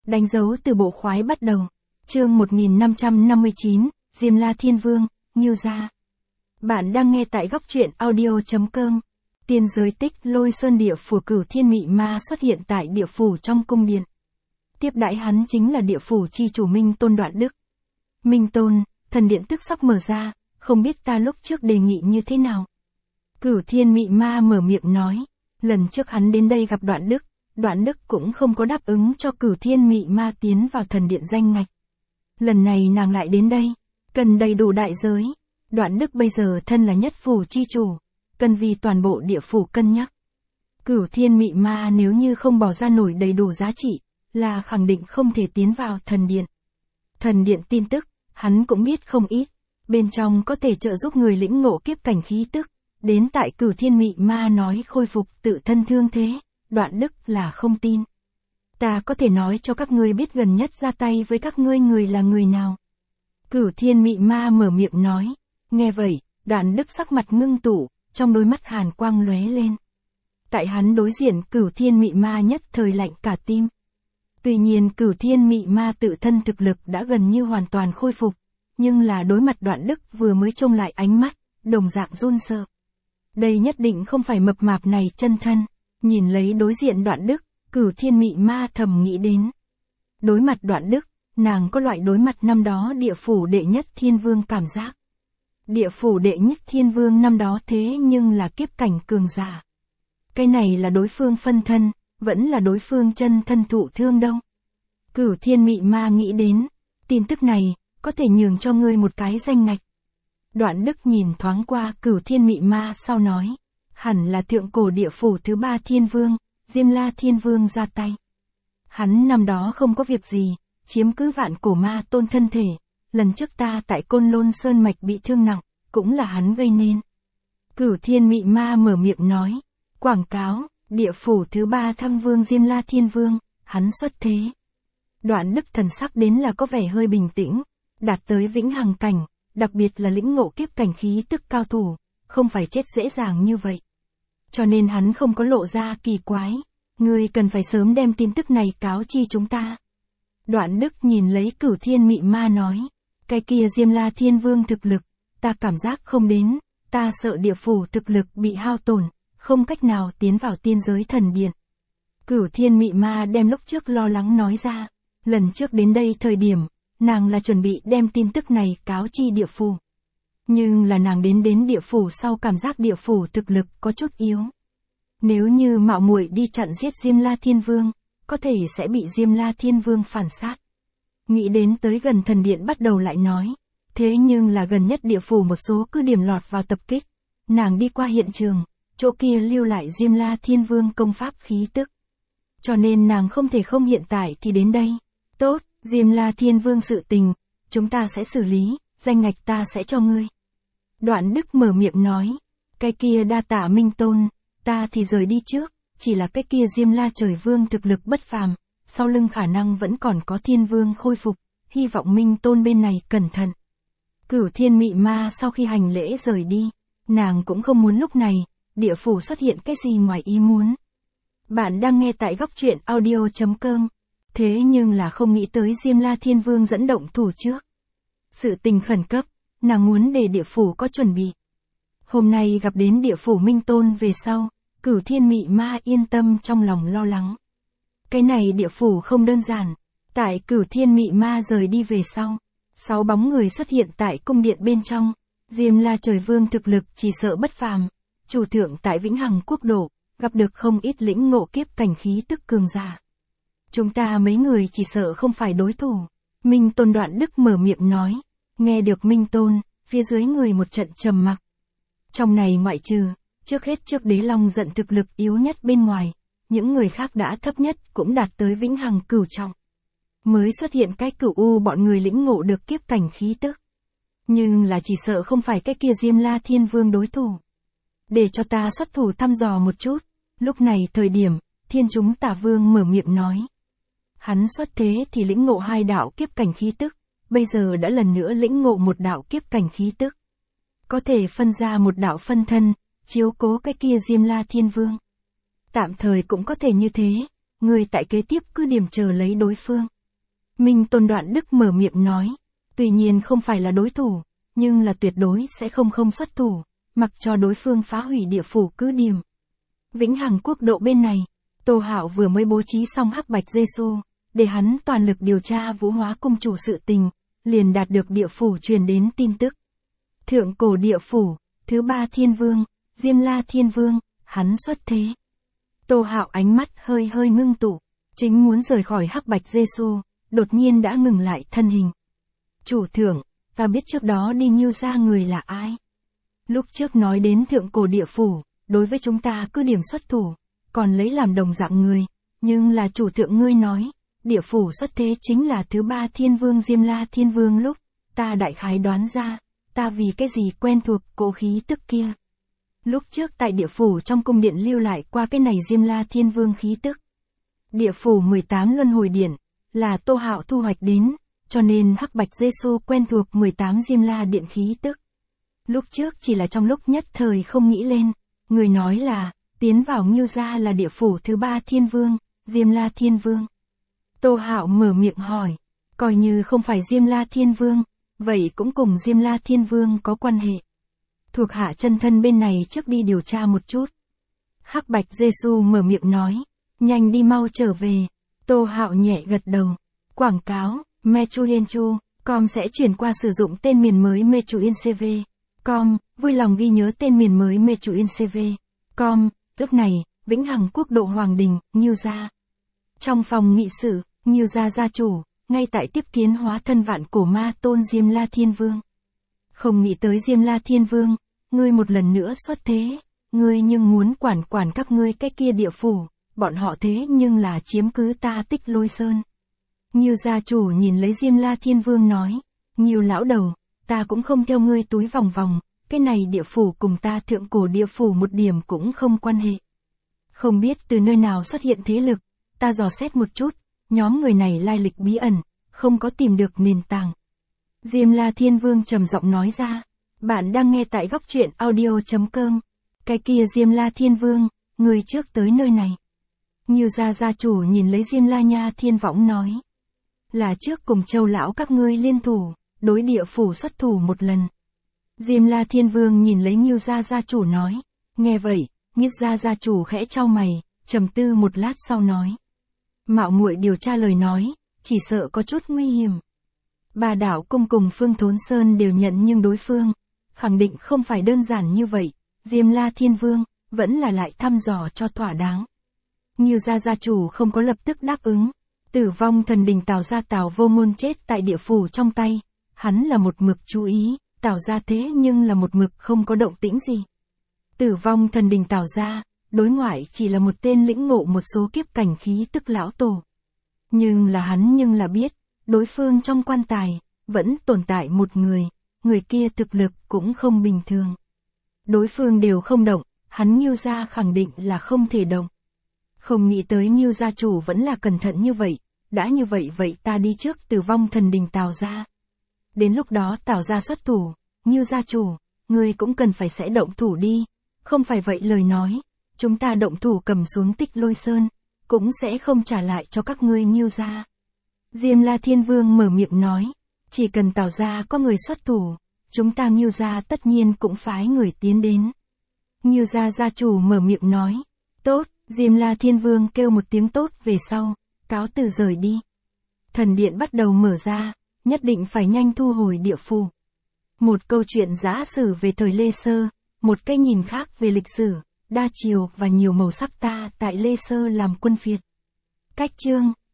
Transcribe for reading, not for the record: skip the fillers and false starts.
Đánh dấu từ bộ khoái bắt đầu. Chương 1559, Diêm La Thiên Vương, Ngưu Gia. Bạn đang nghe tại góc truyện audio.com. Tiên giới tích Lôi Sơn địa phủ Cửu Thiên Mị Ma xuất hiện tại địa phủ trong cung điện. Tiếp đãi hắn chính là địa phủ chi chủ Minh Tôn Đoạn Đức. Minh Tôn, thần điện tức sắp mở ra, không biết ta lúc trước đề nghị như thế nào. Cửu Thiên Mị Ma mở miệng nói, lần trước hắn đến đây gặp Đoạn Đức cũng không có đáp ứng cho Cửu Thiên Mị Ma tiến vào thần điện danh ngạch. Lần này nàng lại đến đây, cần đầy đủ đại giới. Đoạn Đức bây giờ thân là nhất phủ chi chủ, cần vì toàn bộ địa phủ cân nhắc. Cửu Thiên Mị Ma nếu như không bỏ ra nổi đầy đủ giá trị, là khẳng định không thể tiến vào thần điện. Thần điện tin tức, hắn cũng biết không ít, bên trong có thể trợ giúp người lĩnh ngộ kiếp cảnh khí tức. Đến tại Cửu Thiên Mị Ma nói khôi phục tự thân thương thế, Đoạn Đức là không tin. Ta có thể nói cho các ngươi biết gần nhất ra tay với các ngươi người là người nào. Cửu Thiên Mị Ma mở miệng nói. Nghe vậy, Đoạn Đức sắc mặt ngưng tụ, trong đôi mắt hàn quang lóe lên. Tại hắn đối diện Cửu Thiên Mị Ma nhất thời lạnh cả tim. Tuy nhiên Cửu Thiên Mị Ma tự thân thực lực đã gần như hoàn toàn khôi phục, nhưng là đối mặt Đoạn Đức vừa mới trông lại ánh mắt, đồng dạng run sợ. Đây nhất định không phải mập mạp này chân thân. Nhìn lấy đối diện Đoạn Đức, Cửu Thiên Mị Ma thầm nghĩ đến. Đối mặt Đoạn Đức, nàng có loại đối mặt năm đó địa phủ đệ nhất thiên vương cảm giác. Địa phủ đệ nhất thiên vương năm đó thế nhưng là kiếp cảnh cường giả. Cái này là đối phương phân thân, vẫn là đối phương chân thân thụ thương đâu. Cửu Thiên Mị Ma nghĩ đến, tin tức này, có thể nhường cho ngươi một cái danh ngạch. Đoạn Đức nhìn thoáng qua Cửu Thiên Mị Ma sau nói, hẳn là thượng cổ địa phủ thứ 3 thiên vương, Diêm La Thiên Vương ra tay. Hắn năm đó không có việc gì, chiếm cứ vạn cổ ma tôn thân thể, lần trước ta tại Côn Lôn Sơn Mạch bị thương nặng, cũng là hắn gây nên. Cửu Thiên Mị Ma mở miệng nói, quảng cáo, địa phủ thứ 3 thăng vương Diêm La Thiên Vương, hắn xuất thế. Đoạn Đức thần sắc đến là có vẻ hơi bình tĩnh, đạt tới vĩnh hằng cảnh, đặc biệt là lĩnh ngộ kiếp cảnh khí tức cao thủ, không phải chết dễ dàng như vậy. Cho nên hắn không có lộ ra kỳ quái, ngươi cần phải sớm đem tin tức này cáo chi chúng ta. Đoạn Đức nhìn lấy Cửu Thiên Mị Ma nói, cái kia Diêm La Thiên Vương thực lực, ta cảm giác không đến, ta sợ địa phủ thực lực bị hao tổn, không cách nào tiến vào tiên giới thần điện. Cửu Thiên Mị Ma đem lúc trước lo lắng nói ra, lần trước đến đây thời điểm, nàng là chuẩn bị đem tin tức này cáo chi địa phủ. Nhưng là nàng đến địa phủ sau cảm giác địa phủ thực lực có chút yếu. Nếu như mạo muội đi chặn giết Diêm La Thiên Vương, có thể sẽ bị Diêm La Thiên Vương phản sát. Nghĩ đến tới gần thần điện bắt đầu lại nói, thế nhưng là gần nhất địa phủ một số cứ điểm lọt vào tập kích. Nàng đi qua hiện trường, chỗ kia lưu lại Diêm La Thiên Vương công pháp khí tức. Cho nên nàng không thể không hiện tại thì đến đây. Tốt, Diêm La Thiên Vương sự tình, chúng ta sẽ xử lý, danh ngạch ta sẽ cho ngươi. Đoạn Đức mở miệng nói, cái kia đa tạ Minh Tôn, ta thì rời đi trước, chỉ là cái kia Diêm La Trời Vương thực lực bất phàm, sau lưng khả năng vẫn còn có Thiên Vương khôi phục, hy vọng Minh Tôn bên này cẩn thận. Cửu Thiên Mị Ma sau khi hành lễ rời đi, nàng cũng không muốn lúc này, địa phủ xuất hiện cái gì ngoài ý muốn. Bạn đang nghe tại góc truyện audio.com, thế nhưng là không nghĩ tới Diêm La Thiên Vương dẫn động thủ trước. Sự tình khẩn cấp, nàng muốn để địa phủ có chuẩn bị. Hôm nay gặp đến địa phủ Minh Tôn về sau, Cửu Thiên Mị Ma yên tâm trong lòng lo lắng. Cái này địa phủ không đơn giản. Tại Cửu Thiên Mị Ma rời đi về sau, 6 bóng người xuất hiện tại cung điện bên trong. Diêm La Trời Vương thực lực chỉ sợ bất phàm. Chủ thượng tại Vĩnh Hằng Quốc độ, gặp được không ít lĩnh ngộ kiếp cảnh khí tức cường giả. Chúng ta mấy người chỉ sợ không phải đối thủ. Minh Tôn Đoạn Đức mở miệng nói. Nghe được Minh Tôn, phía dưới người một trận trầm mặc. Trong này ngoại trừ, trước hết trước Đế Long giận thực lực yếu nhất bên ngoài, những người khác đã thấp nhất cũng đạt tới vĩnh hằng cửu trọng. Mới xuất hiện cái Cửu U bọn người lĩnh ngộ được kiếp cảnh khí tức. Nhưng là chỉ sợ không phải cái kia Diêm La Thiên Vương đối thủ. Để cho ta xuất thủ thăm dò một chút, lúc này thời điểm, Thiên Chúng Tả Vương mở miệng nói. Hắn xuất thế thì lĩnh ngộ 2 đạo kiếp cảnh khí tức. Bây giờ đã lần nữa lĩnh ngộ một đạo kiếp cảnh khí tức. Có thể phân ra một đạo phân thân, chiếu cố cái kia Diêm La Thiên Vương. Tạm thời cũng có thể như thế, người tại kế tiếp cứ điểm chờ lấy đối phương. Minh Tôn Đoạn Đức mở miệng nói. Tuy nhiên không phải là đối thủ, nhưng là tuyệt đối sẽ không xuất thủ, mặc cho đối phương phá hủy địa phủ cứ điểm. Vĩnh Hằng Quốc độ bên này, Tô Hạo vừa mới bố trí xong Hắc Bạch Giê-xu, để hắn toàn lực điều tra Vũ Hóa cung chủ sự tình, liền đạt được địa phủ truyền đến tin tức. Thượng cổ địa phủ, thứ 3 thiên vương, Diêm La Thiên Vương, hắn xuất thế. Tô Hạo ánh mắt hơi ngưng tụ, chính muốn rời khỏi Hắc Bạch Giê-xu, đột nhiên đã ngừng lại thân hình. Chủ thượng, ta biết trước đó đi Ngưu gia người là ai. Lúc trước nói đến thượng cổ địa phủ, đối với chúng ta cứ điểm xuất thủ, còn lấy làm đồng dạng người, nhưng là chủ thượng ngươi nói, địa phủ xuất thế chính là thứ 3 thiên vương Diêm La Thiên Vương lúc, ta đại khái đoán ra, ta vì cái gì quen thuộc cỗ khí tức kia. Lúc trước tại địa phủ trong cung điện lưu lại qua cái này Diêm La Thiên Vương khí tức. Địa phủ 18 luân hồi điện, là Tô Hạo thu hoạch đến, cho nên Hắc Bạch Giê-xu quen thuộc 18 Diêm La điện khí tức. Lúc trước chỉ là trong lúc nhất thời không nghĩ lên, người nói là, tiến vào Ngưu gia là địa phủ thứ 3 thiên vương, Diêm La Thiên Vương. Tô Hạo mở miệng hỏi, coi như không phải Diêm La Thiên Vương, vậy cũng cùng Diêm La Thiên Vương có quan hệ. Thuộc hạ chân thân bên này trước đi điều tra một chút. Hắc Bạch Giê-xu mở miệng nói, nhanh đi mau trở về. Tô Hạo nhẹ gật đầu. Quảng cáo, Mechuyenchu.com sẽ chuyển qua sử dụng tên miền mới Mechuyencv.com, vui lòng ghi nhớ tên miền mới Mechuyencv.com. Lúc này, Vĩnh Hằng Quốc độ Hoàng Đình, Ngưu gia. Trong phòng nghị sự, Ngưu gia gia chủ, ngay tại tiếp kiến hóa thân vạn cổ ma tôn Diêm La Thiên Vương. Không nghĩ tới Diêm La Thiên Vương, ngươi một lần nữa xuất thế, ngươi nhưng muốn quản các ngươi cái kia địa phủ, bọn họ thế nhưng là chiếm cứ ta Tích Lôi Sơn. Ngưu gia chủ nhìn lấy Diêm La Thiên Vương nói, Ngưu lão đầu, ta cũng không theo ngươi túi vòng vòng, cái này địa phủ cùng ta thượng cổ địa phủ một điểm cũng không quan hệ. Không biết từ nơi nào xuất hiện thế lực, ta dò xét một chút, nhóm người này lai lịch bí ẩn, không có tìm được nền tảng. Diêm La Thiên Vương trầm giọng nói ra, bạn đang nghe tại góc truyện audio.com. Cái kia Diêm La Thiên Vương, người trước tới nơi này. Ngưu gia gia chủ nhìn lấy Diêm La Nha Thiên Võng nói, là trước cùng Châu lão các ngươi liên thủ, đối địa phủ xuất thủ một lần. Diêm La Thiên Vương nhìn lấy Ngưu gia gia chủ nói, nghe vậy, Ngưu gia gia chủ khẽ chau mày, trầm tư một lát sau nói, mạo muội điều tra lời nói, chỉ sợ có chút nguy hiểm. Bà đảo cung cùng Phương Thốn Sơn đều nhận nhưng đối phương, khẳng định không phải đơn giản như vậy, Diêm La Thiên Vương, vẫn là lại thăm dò cho thỏa đáng. Ngưu gia gia chủ không có lập tức đáp ứng, Tử Vong Thần Đình Tào gia Tào Vô Ngôn chết tại địa phủ trong tay, hắn là một mực chú ý, Tào gia thế nhưng là một mực không có động tĩnh gì. Tử Vong Thần Đình Tào gia, đối ngoại chỉ là một tên lĩnh ngộ một số kiếp cảnh khí tức lão tổ. Nhưng là biết, đối phương trong quan tài, vẫn tồn tại một người kia thực lực cũng không bình thường. Đối phương đều không động, hắn Ngưu gia khẳng định là không thể động. Không nghĩ tới Ngưu gia chủ vẫn là cẩn thận như vậy, đã như vậy ta đi trước Tử Vong Thần Đình Tào gia. Đến lúc đó Tào gia xuất thủ, Ngưu gia chủ, ngươi cũng cần phải sẽ động thủ đi, không phải vậy lời nói, chúng ta động thủ cầm xuống Tích Lôi Sơn, cũng sẽ không trả lại cho các ngươi Ngưu gia. Diêm La Thiên Vương mở miệng nói, chỉ cần Tào gia có người xuất thủ, chúng ta Ngưu gia tất nhiên cũng phái người tiến đến. Ngưu gia gia chủ mở miệng nói, tốt, Diêm La Thiên Vương kêu một tiếng tốt về sau, cáo từ rời đi. Thần điện bắt đầu mở ra, nhất định phải nhanh thu hồi địa phủ. Một câu chuyện giả sử về thời Lê Sơ, một cái nhìn khác về lịch sử, đa chiều và nhiều màu sắc ta tại Lê Sơ làm quân phiệt. Cách chương